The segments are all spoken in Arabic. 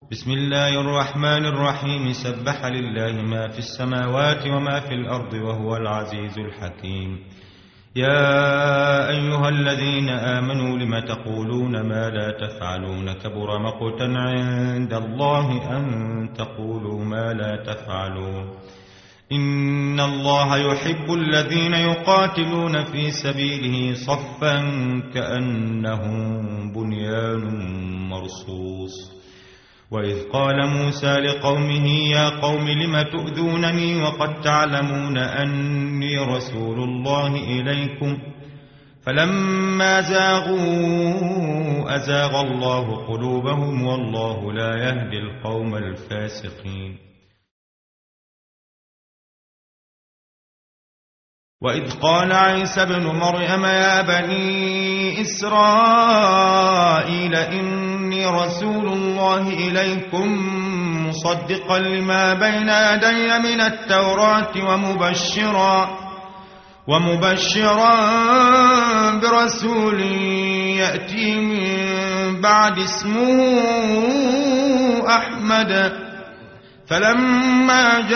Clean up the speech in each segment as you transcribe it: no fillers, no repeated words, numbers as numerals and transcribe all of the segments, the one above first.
بسم الله الرحمن الرحيم. سبح لله ما في السماوات وما في الأرض وهو العزيز الحكيم. يا أيها الذين آمنوا لم تقولون ما لا تفعلون؟ كبر مقتا عند الله أن تقولوا ما لا تفعلون. إن الله يحب الذين يقاتلون في سبيله صفا كأنهم بنيان مرصوص. وإذ قال موسى لقومه يا قوم لم تؤذونني وقد تعلمون أني رسول الله إليكم فلما زاغوا أزاغ الله قلوبهم والله لا يهدي القوم الفاسقين. وإذ قال عيسى ابن مريم يا بني إسرائيل إني رسول الله إليكم مصدقا لما بين يدي من التوراة ومبشرا برسول يأتي من بعد اسمه أحمد. فلما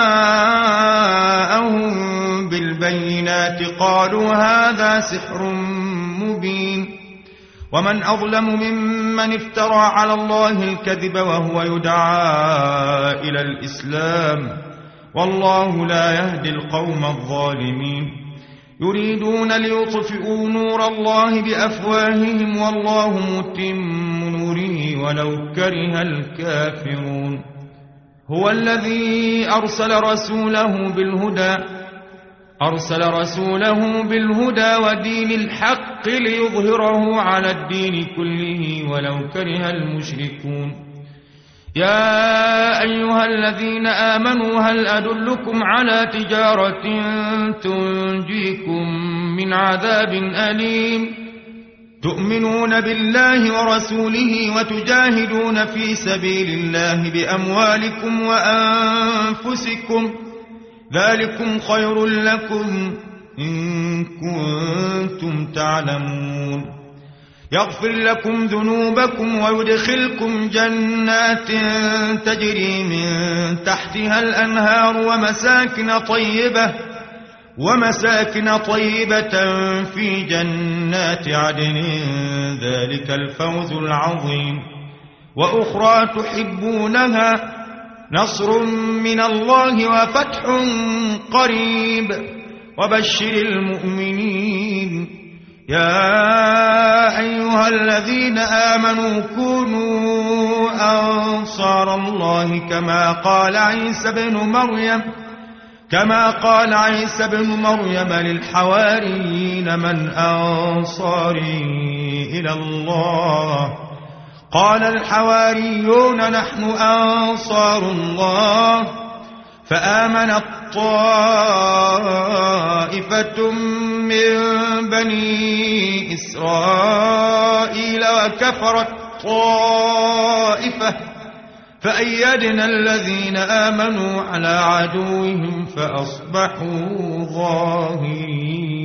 جاءهم بالبينات قالوا هذا سحر مبين. ومن أظلم ممن افترى على الله الكذب وهو يدعى إلى الإسلام والله لا يهدي القوم الظالمين. يريدون ليطفئوا نور الله بأفواههم والله متم نوره ولو كره الكافرون. هو الذي أرسل رسوله بالهدى ودين الحق ليظهره على الدين كله ولو كره المشركون. يا أيها الذين آمنوا هل أدلكم على تجارة تنجيكم من عذاب أليم؟ تؤمنون بالله ورسوله وتجاهدون في سبيل الله بأموالكم وأنفسكم ذلكم خير لكم إن كنتم تعلمون. يغفر لكم ذنوبكم ويدخلكم جنات تجري من تحتها الأنهار ومساكن طيبة في جنات عدن ذلك الفوز العظيم. وأخرى تحبونها نصر من الله وفتح قريب وبشر المؤمنين. يا أيها الذين آمنوا كونوا أنصار الله كما قال عيسى بن مريم للحواريين من أنصاري إلى الله؟ قال الحواريون نحن أنصار الله. فآمنت طائفة من بني إسرائيل وكفرت طائفة فأيدنا الذين آمنوا على عدوهم فأصبحوا ظاهرين.